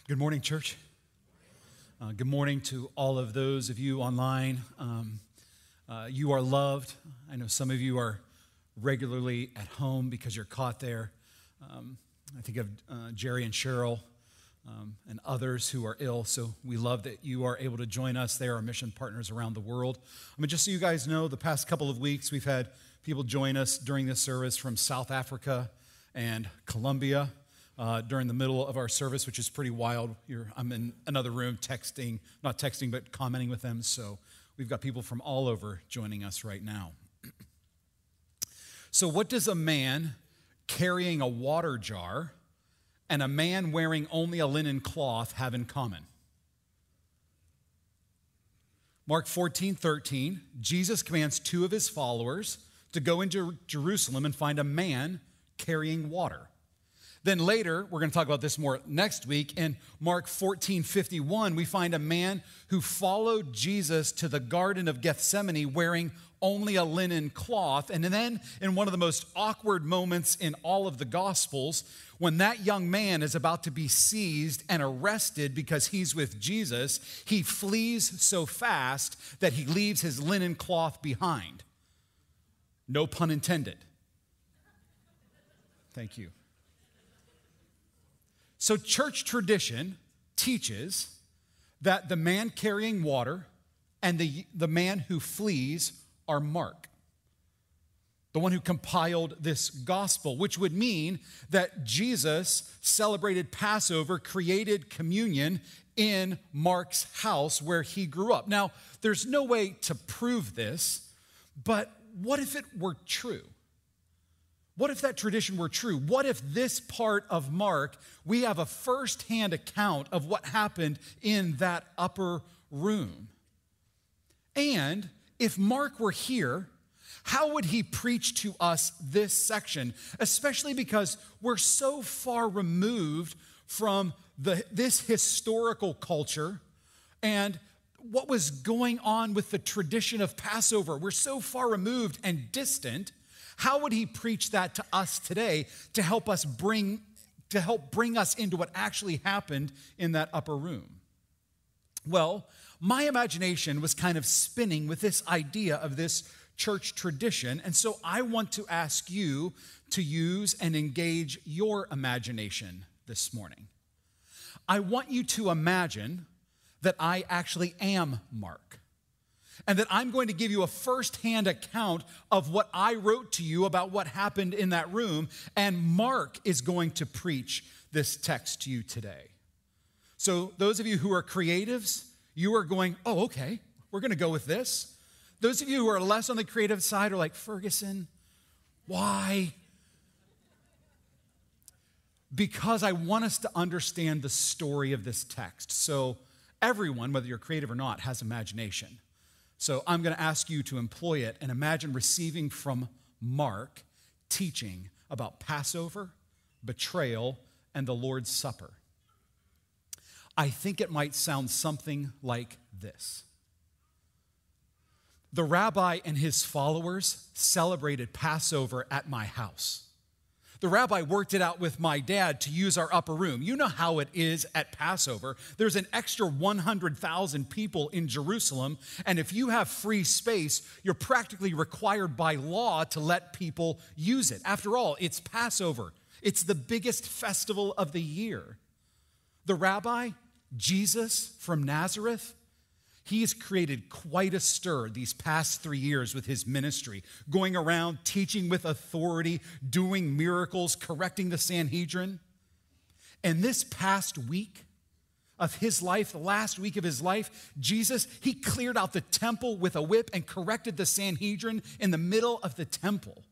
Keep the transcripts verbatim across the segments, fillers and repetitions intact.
Good morning, church. Uh, good morning to all of those of you online. Um, uh, you are loved. I know some of you are regularly at home because you're caught there. Um, I think of uh, Jerry and Cheryl um, and others who are ill, so we love that you are able to join us. They are our mission partners around the world. I mean, just so you guys know, the past couple of weeks we've had people join us during this service from South Africa and Colombia. Uh, during the middle of our service, which is pretty wild. You're, I'm in another room texting, not texting, but commenting with them. So we've got people from all over joining us right now. So what does a man carrying a water jar and a man wearing only a linen cloth have in common? Mark fourteen thirteen, Jesus commands two of his followers to go into Jerusalem and find a man carrying water. Then later, we're going to talk about this more next week, in Mark fourteen fifty-one, we find a man who followed Jesus to the Garden of Gethsemane wearing only a linen cloth. And then in one of the most awkward moments in all of the Gospels, when that young man is about to be seized and arrested because he's with Jesus, he flees so fast that he leaves his linen cloth behind. No pun intended. Thank you. So church tradition teaches that the man carrying water and the, the man who flees are Mark, the one who compiled this gospel, which would mean that Jesus celebrated Passover, created communion in Mark's house where he grew up. Now, there's no way to prove this, but what if it were true? What if that tradition were true? What if this part of Mark, we have a firsthand account of what happened in that upper room? And if Mark were here, how would he preach to us this section? Especially because we're so far removed from the, this historical culture and what was going on with the tradition of Passover. We're so far removed and distant. How would he preach that to us today to help us bring, to help bring us into what actually happened in that upper room? Well, my imagination was kind of spinning with this idea of this church tradition, and so I want to ask you to use and engage your imagination this morning. I want you to imagine that I actually am Mark, and that I'm going to give you a firsthand account of what I wrote to you about what happened in that room, and Mark is going to preach this text to you today. So those of you who are creatives, you are going, oh, okay, we're going to go with this. Those of you who are less on the creative side are like, Ferguson, why? Because I want us to understand the story of this text. So everyone, whether you're creative or not, has imagination. So I'm going to ask you to employ it and imagine receiving from Mark teaching about Passover, betrayal, and the Lord's Supper. I think it might sound something like this. The rabbi and his followers celebrated Passover at my house. The rabbi worked it out with my dad to use our upper room. You know how it is at Passover. There's an extra one hundred thousand people in Jerusalem, and if you have free space, you're practically required by law to let people use it. After all, it's Passover. It's the biggest festival of the year. The rabbi, Jesus from Nazareth, he has created quite a stir these past three years with his ministry, going around teaching with authority, doing miracles, correcting the Sanhedrin. And this past week of his life, the last week of his life, Jesus, he cleared out the temple with a whip and corrected the Sanhedrin in the middle of the temple.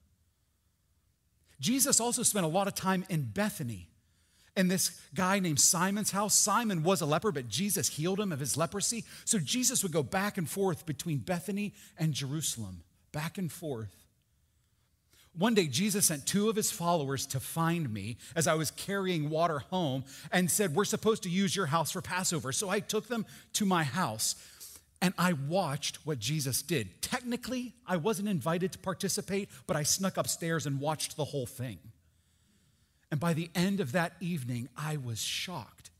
Jesus also spent a lot of time in Bethany, and this guy named Simon's house. Simon was a leper, but Jesus healed him of his leprosy. So Jesus would go back and forth between Bethany and Jerusalem, back and forth. One day, Jesus sent two of his followers to find me as I was carrying water home and said, we're supposed to use your house for Passover. So I took them to my house and I watched what Jesus did. Technically, I wasn't invited to participate, but I snuck upstairs and watched the whole thing. And by the end of that evening, I was shocked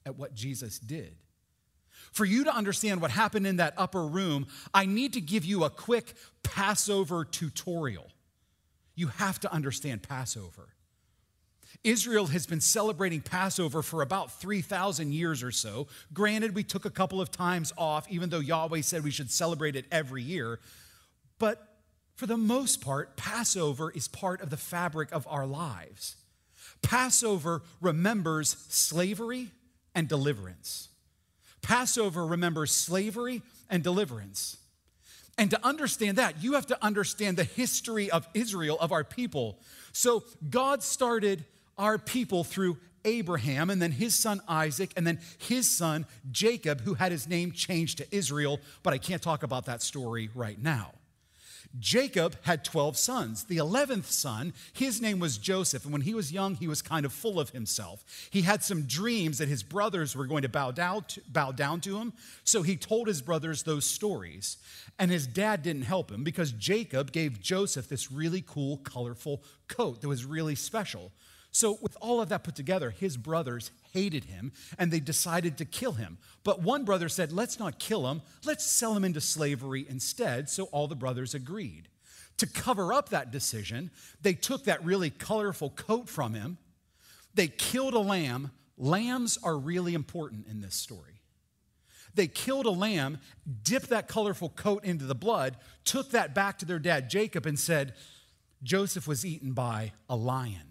at what Jesus did. For you to understand what happened in that upper room, I need to give you a quick Passover tutorial. You have to understand Passover. Israel has been celebrating Passover for about three thousand years or so. Granted, we took a couple of times off, even though Yahweh said we should celebrate it every year. But for the most part, Passover is part of the fabric of our lives. Passover remembers slavery and deliverance. Passover remembers slavery and deliverance. And to understand that, you have to understand the history of Israel, of our people. So God started our people through Abraham, and then his son Isaac, and then his son Jacob, who had his name changed to Israel, but I can't talk about that story right now. Jacob had twelve sons. The eleventh son, his name was Joseph, and when he was young, he was kind of full of himself. He had some dreams that his brothers were going to bow down to, bow down to him, so he told his brothers those stories. And his dad didn't help him because Jacob gave Joseph this really cool, colorful coat that was really special. So with all of that put together, his brothers hated him, and they decided to kill him. But one brother said, let's not kill him, let's sell him into slavery instead, so all the brothers agreed. To cover up that decision, they took that really colorful coat from him, they killed a lamb. Lambs are really important in this story. They killed a lamb, dipped that colorful coat into the blood, took that back to their dad Jacob and said, Joseph was eaten by a lion.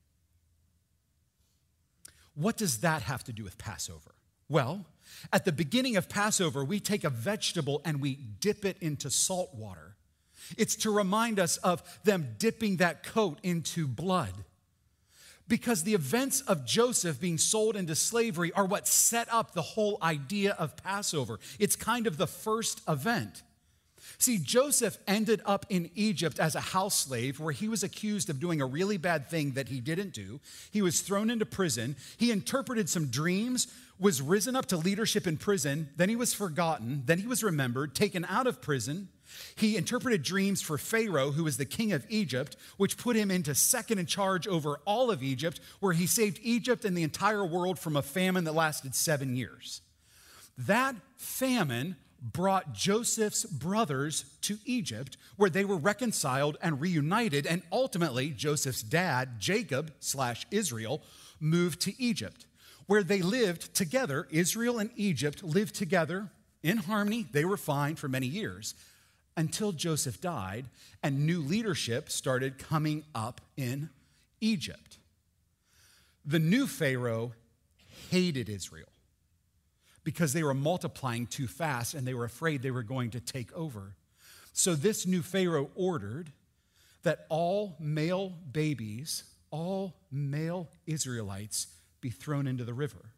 What does that have to do with Passover? Well, at the beginning of Passover, we take a vegetable and we dip it into salt water. It's to remind us of them dipping that coat into blood. Because the events of Joseph being sold into slavery are what set up the whole idea of Passover. It's kind of the first event. See, Joseph ended up in Egypt as a house slave where he was accused of doing a really bad thing that he didn't do. He was thrown into prison. He interpreted some dreams, was risen up to leadership in prison. Then he was forgotten. Then he was remembered, taken out of prison. He interpreted dreams for Pharaoh, who was the king of Egypt, which put him into second in charge over all of Egypt, where he saved Egypt and the entire world from a famine that lasted seven years. That famine brought Joseph's brothers to Egypt, where they were reconciled and reunited, and ultimately Joseph's dad, Jacob slash Israel, moved to Egypt, where they lived together. Israel and Egypt lived together in harmony. They were fine for many years until Joseph died and new leadership started coming up in Egypt. The new Pharaoh hated Israel because they were multiplying too fast and they were afraid they were going to take over. So this new Pharaoh ordered that all male babies, all male Israelites be thrown into the river.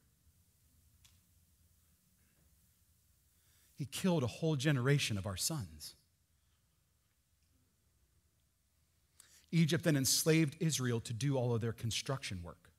He killed a whole generation of our sons. Egypt then enslaved Israel to do all of their construction work.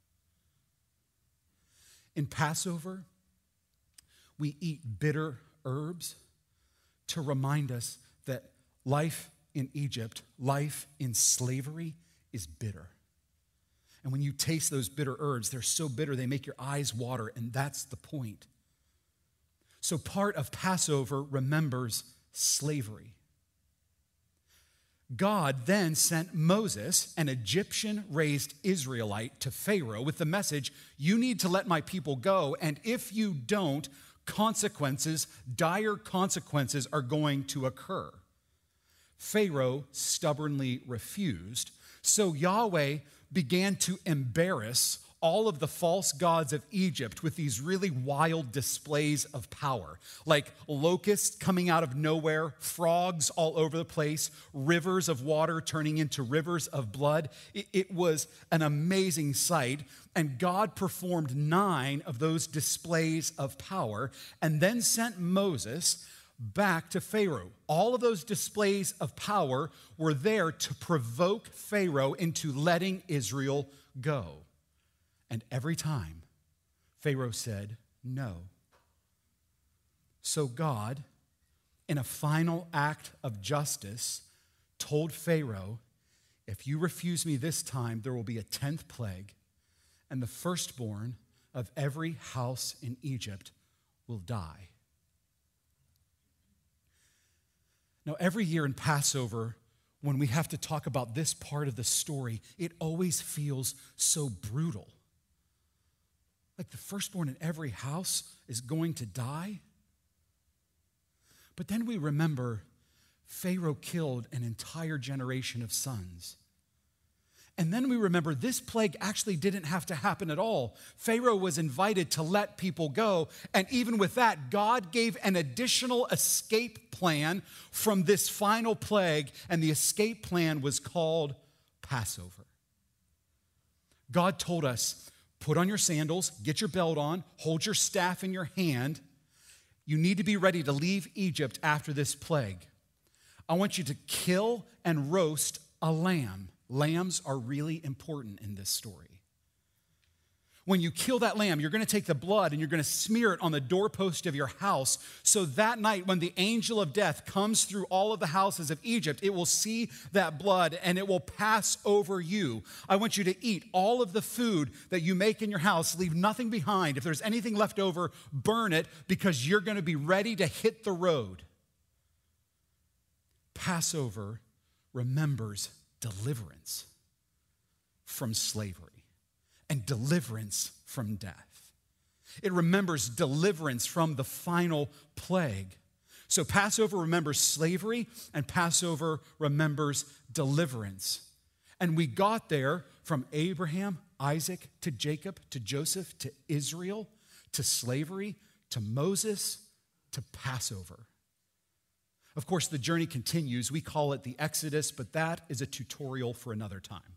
In Passover, we eat bitter herbs to remind us that life in Egypt, life in slavery is bitter. And when you taste those bitter herbs, they're so bitter they make your eyes water, and that's the point. So part of Passover remembers slavery. God then sent Moses, an Egyptian-raised Israelite, to Pharaoh with the message, you need to let my people go, and if you don't, consequences, dire consequences are going to occur. Pharaoh stubbornly refused, so Yahweh began to embarrass all of the false gods of Egypt with these really wild displays of power, like locusts coming out of nowhere, frogs all over the place, rivers of water turning into rivers of blood. It, it was an amazing sight, and God performed nine of those displays of power and then sent Moses back to Pharaoh. All of those displays of power were there to provoke Pharaoh into letting Israel go. And every time, Pharaoh said no. So God, in a final act of justice, told Pharaoh, if you refuse me this time, there will be a tenth plague, and the firstborn of every house in Egypt will die. Now, every year in Passover, when we have to talk about this part of the story, it always feels so brutal. Like the firstborn in every house is going to die. But then we remember Pharaoh killed an entire generation of sons. And then we remember this plague actually didn't have to happen at all. Pharaoh was invited to let people go. And even with that, God gave an additional escape plan from this final plague. And the escape plan was called Passover. God told us, put on your sandals, get your belt on, hold your staff in your hand. You need to be ready to leave Egypt after this plague. I want you to kill and roast a lamb. Lambs are really important in this story. When you kill that lamb, you're going to take the blood and you're going to smear it on the doorpost of your house. So that night, when the angel of death comes through all of the houses of Egypt, it will see that blood and it will pass over you. I want you to eat all of the food that you make in your house. Leave nothing behind. If there's anything left over, burn it, because you're going to be ready to hit the road. Passover remembers deliverance from slavery and deliverance from death. It remembers deliverance from the final plague. So Passover remembers slavery and Passover remembers deliverance. And we got there from Abraham, Isaac, to Jacob, to Joseph, to Israel, to slavery, to Moses, to Passover. Of course, the journey continues. We call it the Exodus, but that is a tutorial for another time.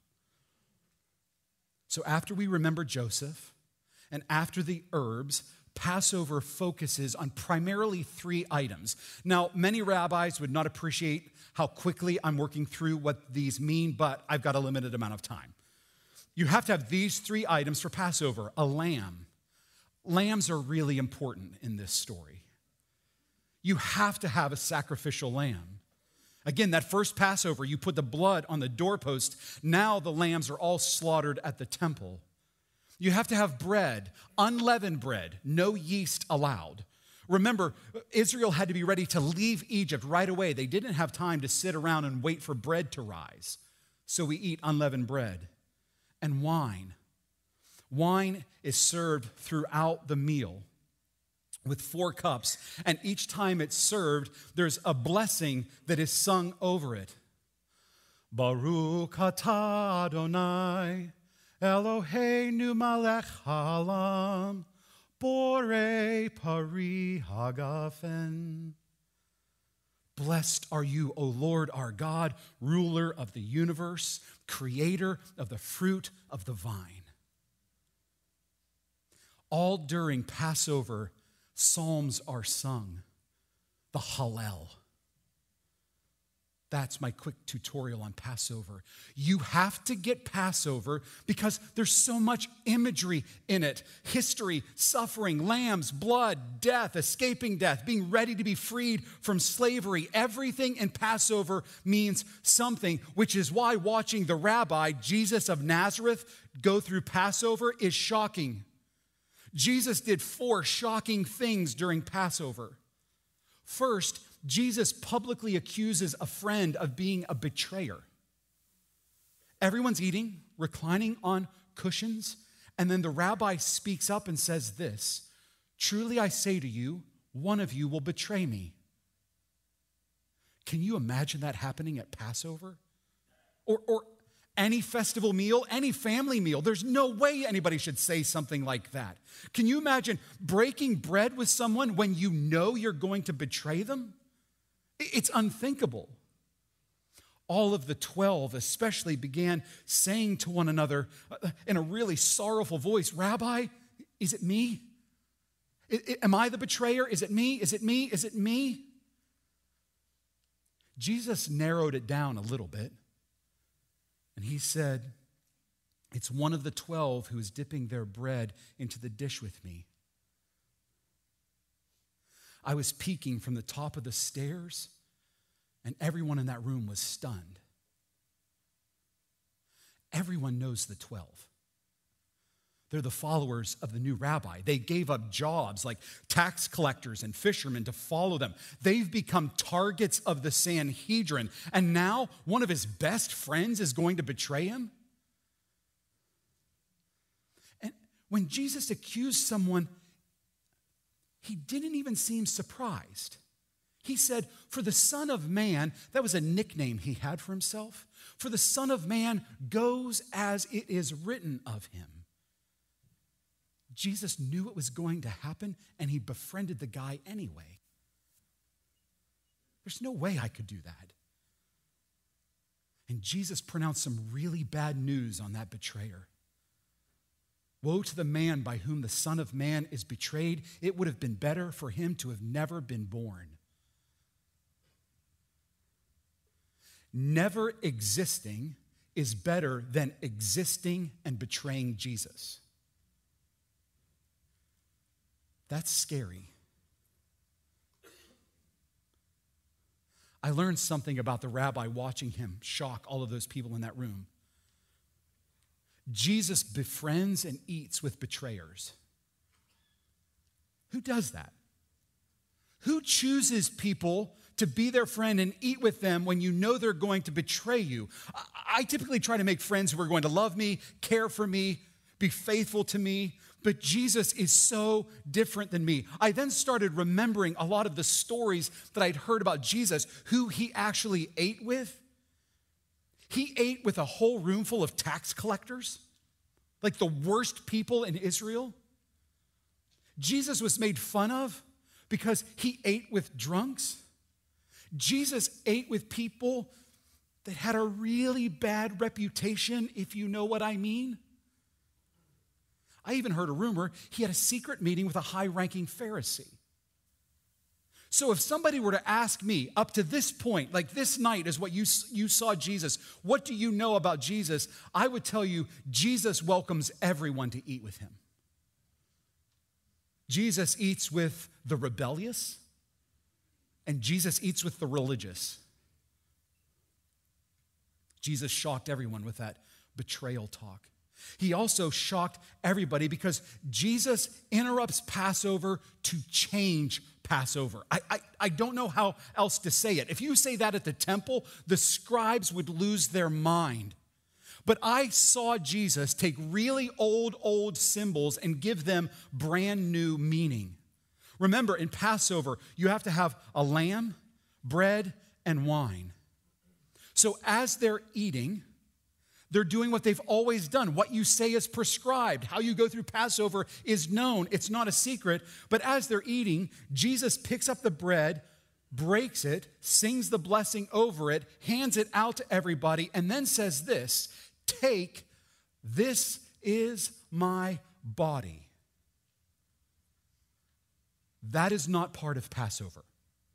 So after we remember Joseph and after the herbs, Passover focuses on primarily three items. Now, many rabbis would not appreciate how quickly I'm working through what these mean, but I've got a limited amount of time. You have to have these three items for Passover: a lamb. Lambs are really important in this story. You have to have a sacrificial lamb. Again, that first Passover, you put the blood on the doorpost. Now the lambs are all slaughtered at the temple. You have to have bread, unleavened bread, no yeast allowed. Remember, Israel had to be ready to leave Egypt right away. They didn't have time to sit around and wait for bread to rise. So we eat unleavened bread. And wine. Wine is served throughout the meal with four cups, and each time it's served, there's a blessing that is sung over it. Baruch atah Adonai, Eloheinu melech haolam, borei pari hagafen. Blessed are you, O Lord our God, ruler of the universe, creator of the fruit of the vine. All during Passover, psalms are sung, the Hallel. That's my quick tutorial on Passover. You have to get Passover because there's so much imagery in it. History, suffering, lambs, blood, death, escaping death, being ready to be freed from slavery. Everything in Passover means something, which is why watching the rabbi, Jesus of Nazareth, go through Passover is shocking. Jesus did four shocking things during Passover. First, Jesus publicly accuses a friend of being a betrayer. Everyone's eating, reclining on cushions, and then the rabbi speaks up and says this: "Truly I say to you, one of you will betray me." Can you imagine that happening at Passover? Or, or any festival meal, any family meal? There's no way anybody should say something like that. Can you imagine breaking bread with someone when you know you're going to betray them? It's unthinkable. All of the twelve especially began saying to one another in a really sorrowful voice, "Rabbi, is it me? Am I the betrayer? Is it me? Is it me? Is it me?" Jesus narrowed it down a little bit. And he said, "It's one of the twelve who is dipping their bread into the dish with me." I was peeking from the top of the stairs, and everyone in that room was stunned. Everyone knows the twelve. They're the followers of the new rabbi. They gave up jobs like tax collectors and fishermen to follow them. They've become targets of the Sanhedrin. And now one of his best friends is going to betray him? And when Jesus accused someone, he didn't even seem surprised. He said, for the Son of Man, that was a nickname he had for himself. For the Son of Man goes as it is written of him. Jesus knew it was going to happen, and he befriended the guy anyway. There's no way I could do that. And Jesus pronounced some really bad news on that betrayer. Woe to the man by whom the Son of Man is betrayed. It would have been better for him to have never been born. Never existing is better than existing and betraying Jesus. That's scary. I learned something about the rabbi watching him shock all of those people in that room. Jesus befriends and eats with betrayers. Who does that? Who chooses people to be their friend and eat with them when you know they're going to betray you? I typically try to make friends who are going to love me, care for me, be faithful to me. But Jesus is so different than me. I then started remembering a lot of the stories that I'd heard about Jesus, who he actually ate with. He ate with a whole room full of tax collectors, like the worst people in Israel. Jesus was made fun of because he ate with drunks. Jesus ate with people that had a really bad reputation, if you know what I mean. I even heard a rumor he had a secret meeting with a high-ranking Pharisee. So if somebody were to ask me up to this point, like this night is what you, you saw Jesus, what do you know about Jesus? I would tell you Jesus welcomes everyone to eat with him. Jesus eats with the rebellious, and Jesus eats with the religious. Jesus shocked everyone with that betrayal talk. He also shocked everybody because Jesus interrupts Passover to change Passover. I, I, I don't know how else to say it. If you say that at the temple, the scribes would lose their mind. But I saw Jesus take really old, old symbols and give them brand new meaning. Remember, in Passover, you have to have a lamb, bread, and wine. So as they're eating, they're doing what they've always done. What you say is prescribed. How you go through Passover is known. It's not a secret. But as they're eating, Jesus picks up the bread, breaks it, sings the blessing over it, hands it out to everybody, and then says this, "Take, this is my body." That is not part of Passover.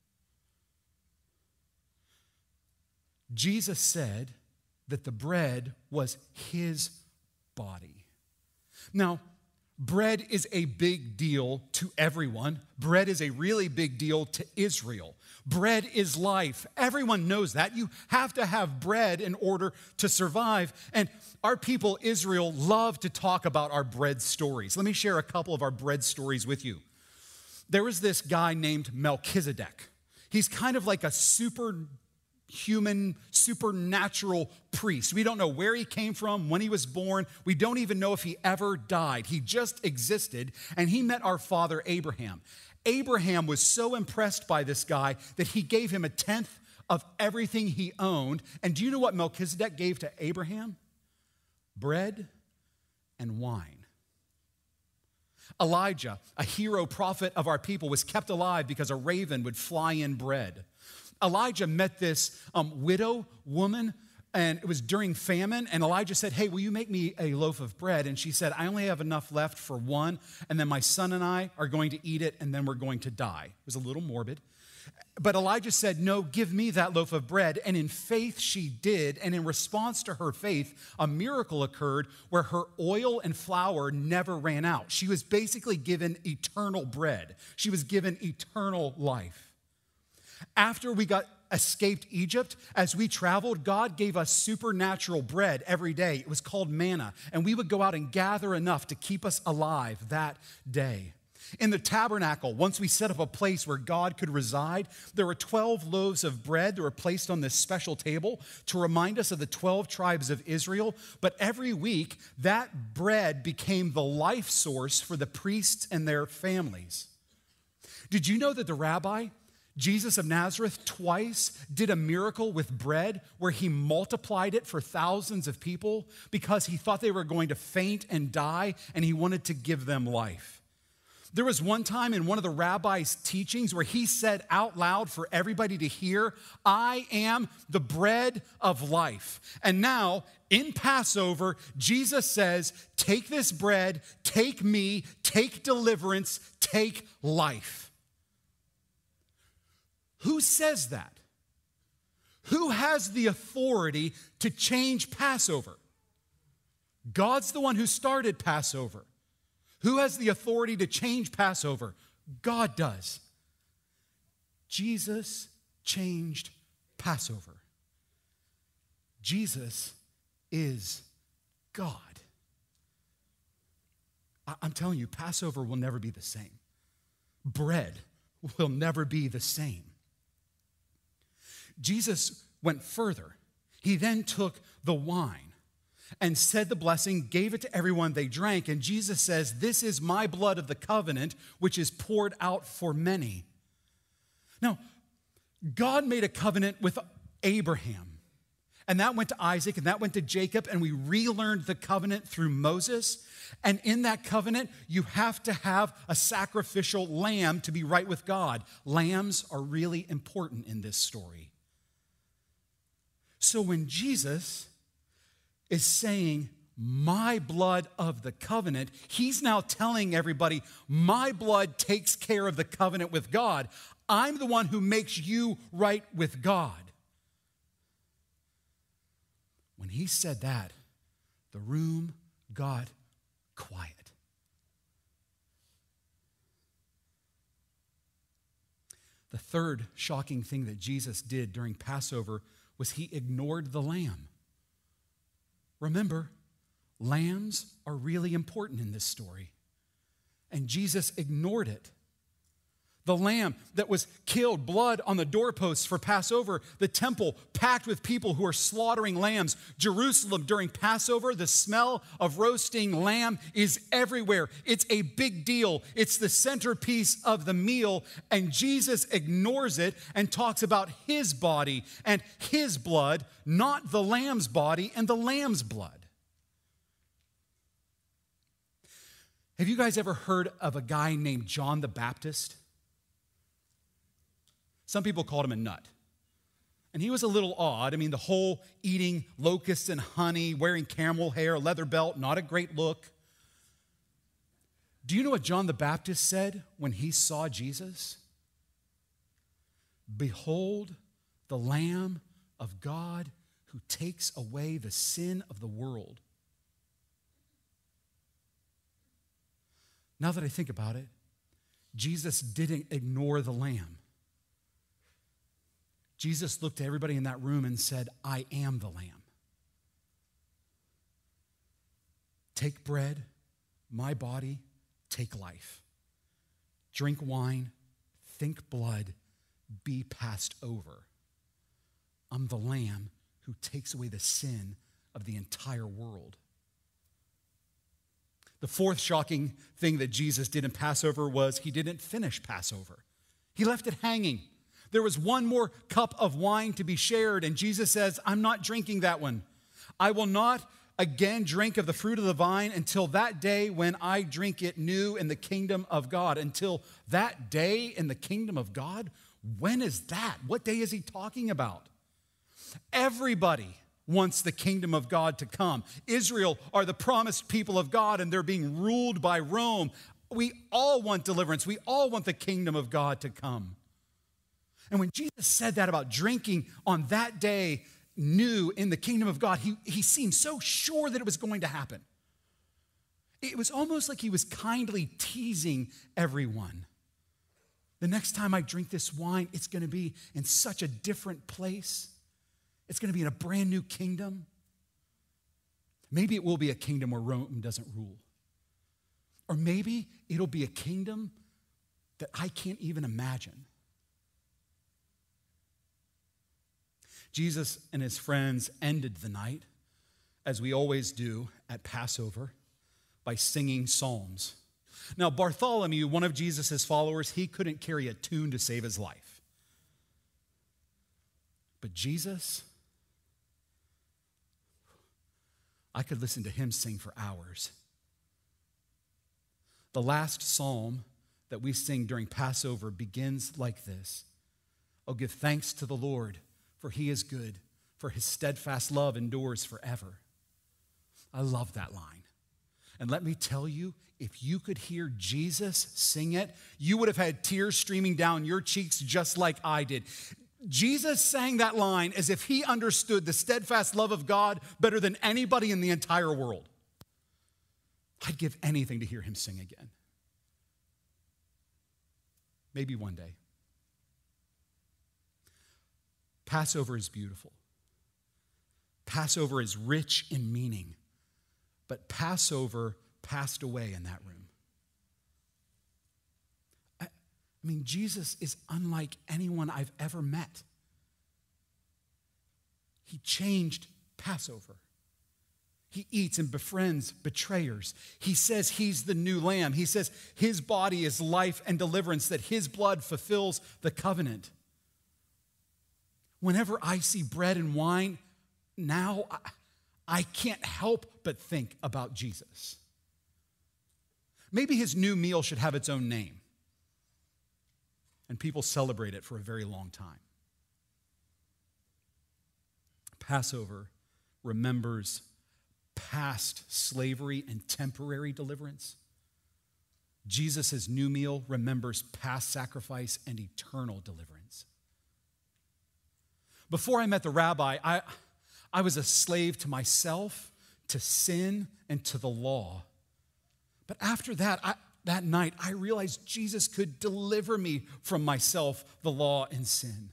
Jesus said that the bread was his body. Now, bread is a big deal to everyone. Bread is a really big deal to Israel. Bread is life. Everyone knows that. You have to have bread in order to survive. And our people, Israel, love to talk about our bread stories. Let me share a couple of our bread stories with you. There was this guy named Melchizedek. He's kind of like a super human, supernatural priest. We don't know where he came from, when he was born. We don't even know if he ever died. He just existed, and he met our father Abraham. Abraham was so impressed by this guy that he gave him a tenth of everything he owned. And do you know what Melchizedek gave to Abraham? Bread and wine. Elijah, a hero prophet of our people, was kept alive because a raven would fly in bread. Elijah met this um, widow woman, and it was during famine, and Elijah said, "Hey, will you make me a loaf of bread?" And she said, "I only have enough left for one, and then my son and I are going to eat it, and then we're going to die." It was a little morbid. But Elijah said, "No, give me that loaf of bread." And in faith she did, and in response to her faith, a miracle occurred where her oil and flour never ran out. She was basically given eternal bread. She was given eternal life. After we got escaped Egypt, as we traveled, God gave us supernatural bread every day. It was called manna, and we would go out and gather enough to keep us alive that day. In the tabernacle, once we set up a place where God could reside, there were twelve loaves of bread that were placed on this special table to remind us of the twelve tribes of Israel. But every week, that bread became the life source for the priests and their families. Did you know that the rabbi, Jesus of Nazareth, twice did a miracle with bread where he multiplied it for thousands of people because he thought they were going to faint and die, and he wanted to give them life? There was one time in one of the rabbi's teachings where he said out loud for everybody to hear, "I am the bread of life." And now, in Passover, Jesus says, take this bread, take me, take deliverance, take life. Who says that? Who has the authority to change Passover? God's the one who started Passover. Who has the authority to change Passover? God does. Jesus changed Passover. Jesus is God. I'm telling you, Passover will never be the same. Bread will never be the same. Jesus went further. He then took the wine and said the blessing, gave it to everyone, they drank. And Jesus says, "This is my blood of the covenant, which is poured out for many." Now, God made a covenant with Abraham, and that went to Isaac, and that went to Jacob, and we relearned the covenant through Moses. And in that covenant, you have to have a sacrificial lamb to be right with God. Lambs are really important in this story. So when Jesus is saying, my blood of the covenant, he's now telling everybody, my blood takes care of the covenant with God. I'm the one who makes you right with God. When he said that, the room got quiet. The third shocking thing that Jesus did during Passover was he ignored the lamb. Remember, lambs are really important in this story, and Jesus ignored it. The lamb that was killed, blood on the doorposts for Passover, the temple packed with people who are slaughtering lambs. Jerusalem during Passover, the smell of roasting lamb is everywhere. It's a big deal. It's the centerpiece of the meal, and Jesus ignores it and talks about his body and his blood, not the lamb's body and the lamb's blood. Have you guys ever heard of a guy named John the Baptist? Some people called him a nut. And he was a little odd. I mean, the whole eating locusts and honey, wearing camel hair, leather belt, not a great look. Do you know what John the Baptist said when he saw Jesus? "Behold, the Lamb of God who takes away the sin of the world." Now that I think about it, Jesus didn't ignore the lamb. Jesus looked at everybody in that room and said, I am the lamb. Take bread, my body, take life. Drink wine, think blood, be passed over. I'm the lamb who takes away the sin of the entire world. The fourth shocking thing that Jesus did in Passover was he didn't finish Passover. He left it hanging. There was one more cup of wine to be shared, and Jesus says, I'm not drinking that one. I will not again drink of the fruit of the vine until that day when I drink it new in the kingdom of God. Until that day in the kingdom of God? When is that? What day is he talking about? Everybody wants the kingdom of God to come. Israel are the promised people of God, and they're being ruled by Rome. We all want deliverance. We all want the kingdom of God to come. And when Jesus said that about drinking on that day new in the kingdom of God, he, he seemed so sure that it was going to happen. It was almost like he was kindly teasing everyone. The next time I drink this wine, it's going to be in such a different place. It's going to be in a brand new kingdom. Maybe it will be a kingdom where Rome doesn't rule. Or maybe it'll be a kingdom that I can't even imagine. Jesus and his friends ended the night, as we always do at Passover, by singing psalms. Now, Bartholomew, one of Jesus' followers, he couldn't carry a tune to save his life. But Jesus, I could listen to him sing for hours. The last psalm that we sing during Passover begins like this. Oh, give thanks to the Lord, for he is good, for his steadfast love endures forever. I love that line. And let me tell you, if you could hear Jesus sing it, you would have had tears streaming down your cheeks just like I did. Jesus sang that line as if he understood the steadfast love of God better than anybody in the entire world. I'd give anything to hear him sing again. Maybe one day. Passover is beautiful. Passover is rich in meaning. But Passover passed away in that room. I, I mean, Jesus is unlike anyone I've ever met. He changed Passover. He eats and befriends betrayers. He says he's the new lamb. He says his body is life and deliverance, that his blood fulfills the covenant. Whenever I see bread and wine, now I, I can't help but think about Jesus. Maybe his new meal should have its own name, and people celebrate it for a very long time. Passover remembers past slavery and temporary deliverance. Jesus' new meal remembers past sacrifice and eternal deliverance. Before I met the rabbi, I, I was a slave to myself, to sin, and to the law. But after that, I, that night, I realized Jesus could deliver me from myself, the law, and sin.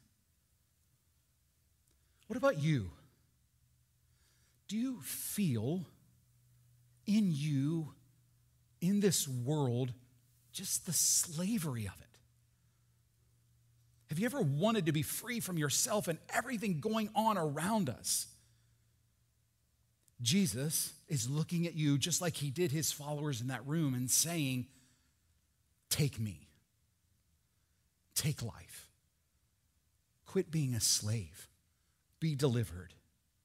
What about you? Do you feel in you, in this world, just the slavery of it? Have you ever wanted to be free from yourself and everything going on around us? Jesus is looking at you just like he did his followers in that room and saying, take me. Take life. Quit being a slave. Be delivered.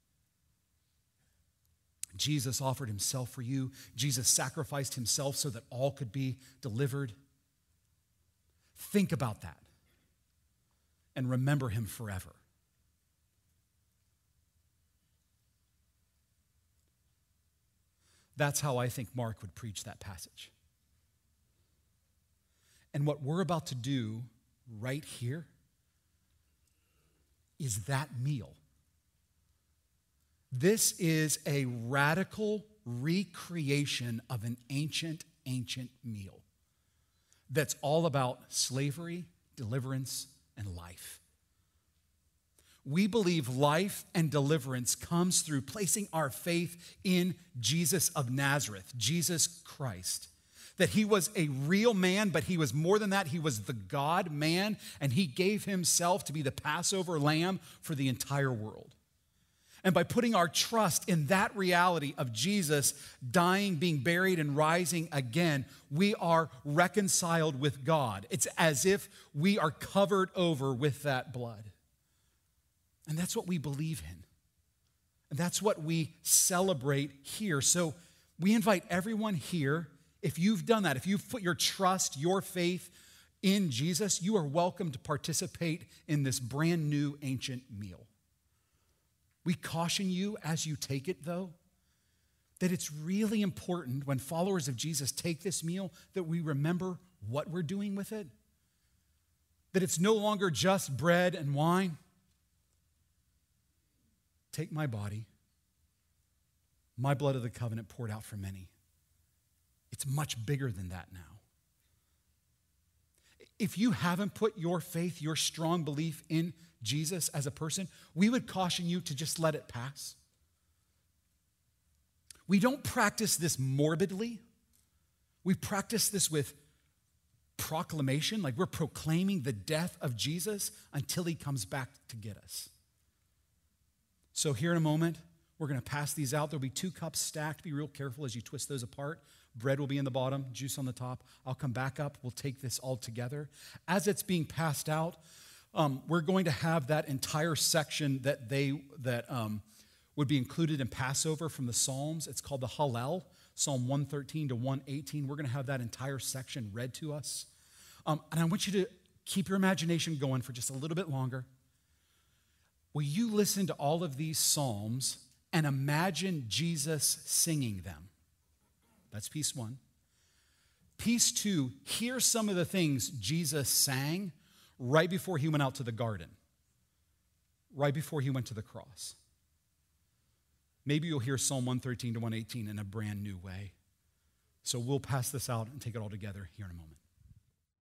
Jesus offered himself for you. Jesus sacrificed himself so that all could be delivered. Think about that and remember him forever. That's how I think Mark would preach that passage. And what we're about to do right here is that meal. This is a radical recreation of an ancient, ancient meal that's all about slavery, deliverance, and life. We believe life and deliverance comes through placing our faith in Jesus of Nazareth, Jesus Christ. That he was a real man, but he was more than that. He was the God-man, and he gave himself to be the Passover lamb for the entire world. And by putting our trust in that reality of Jesus dying, being buried, and rising again, we are reconciled with God. It's as if we are covered over with that blood. And that's what we believe in. And that's what we celebrate here. So we invite everyone here, if you've done that, if you've put your trust, your faith in Jesus, you are welcome to participate in this brand new ancient meal. We caution you as you take it, though, that it's really important when followers of Jesus take this meal that we remember what we're doing with it. That it's no longer just bread and wine. Take my body, my blood of the covenant poured out for many. It's much bigger than that now. If you haven't put your faith, your strong belief in Jesus as a person, we would caution you to just let it pass. We don't practice this morbidly. We practice this with proclamation, like we're proclaiming the death of Jesus until he comes back to get us. So here in a moment, we're going to pass these out. There'll be two cups stacked. Be real careful as you twist those apart. Bread will be in the bottom, juice on the top. I'll come back up. We'll take this all together. As it's being passed out, um, we're going to have that entire section that they that um, would be included in Passover from the Psalms. It's called the Hallel, Psalm one thirteen to one eighteen. We're going to have that entire section read to us. Um, and I want you to keep your imagination going for just a little bit longer. Will you listen to all of these Psalms and imagine Jesus singing them? That's piece one. Piece two, here's some of the things Jesus sang right before he went out to the garden, right before he went to the cross. Maybe you'll hear Psalm one thirteen to one eighteen in a brand new way. So we'll pass this out and take it all together here in a moment.